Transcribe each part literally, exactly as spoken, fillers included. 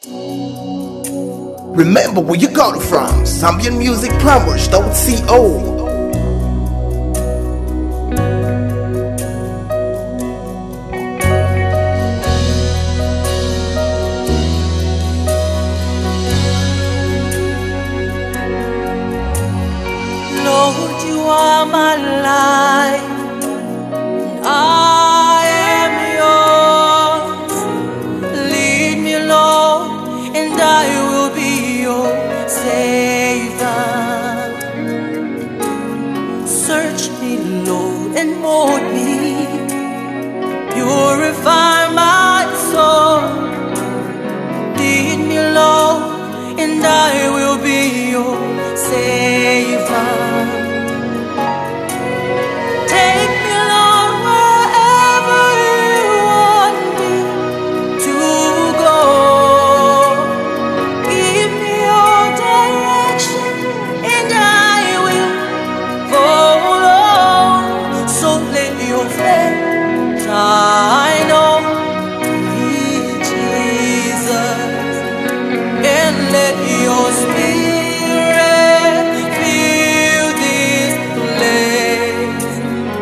Remember where you got it from. Zambian Music Plumbers dot co. Lord, you are my life, and I am yours. Lead me, Lord, and I will be your Savior. Search me, Lord, and mold me. Purify my soul. Lead me, Lord, and I will be your Savior. Take me, Lord, wherever you want me to go. Give me your direction, and I will follow. So let your flame shine on me, Jesus, and let your Spirit fill this place.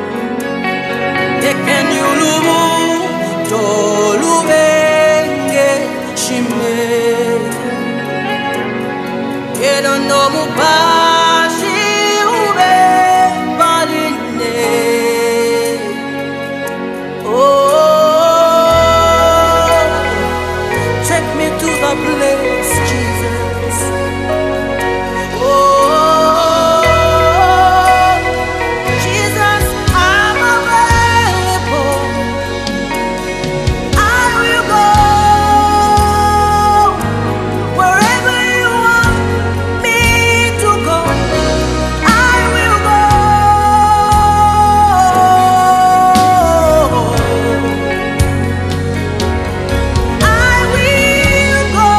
Ekenyulumu tolubenge shime edonomu bashi ube baline. Oh, take me to the place, Jesus. Oh, Jesus, I'm available. I will go wherever you want me to go. I will go. I will go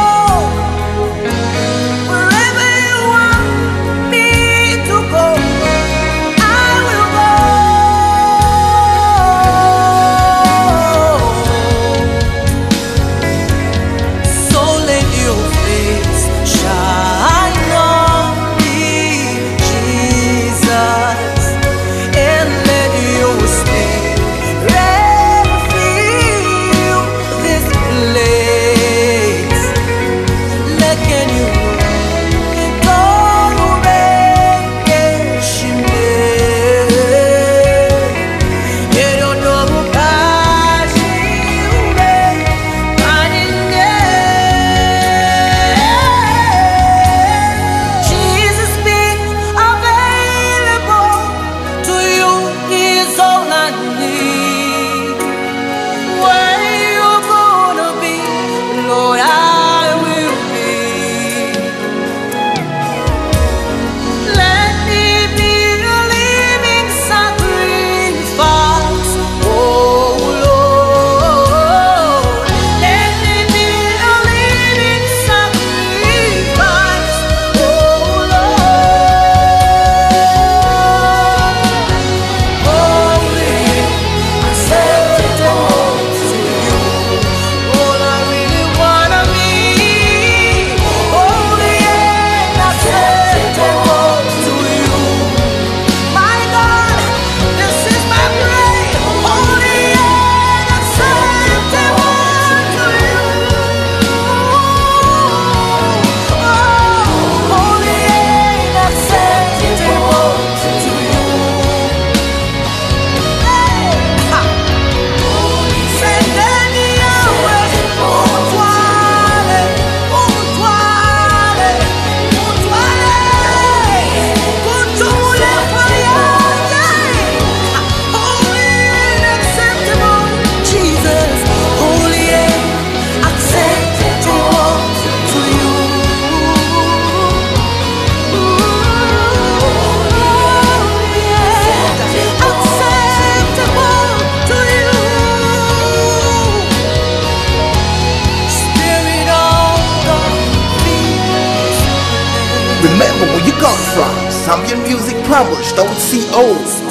wherever you want me to go. I will go. So let your face shine on me, Jesus, and let your Spirit fill this place. Let can you Jesus, be available to you is all I need. Where you gonna be, Lord, I will be. Let me be a living sacrifice, oh Lord. Let me be a living sacrifice, oh Lord. Holy, acceptable to you. All I really wanna be. Holy and acceptable to you. My God, this is my prayer. Holy and acceptable to you. Oh, holy and acceptable to you. Hey, ha. Sendeni yawe, utwale, utwale, utwale, kunjule kwa yanye. Holy and acceptable, Jesus, holy and acceptable to you. Holy and acceptable to you. Spirit of God, Remember where you got it from. Zambian Music Plumbers dot co.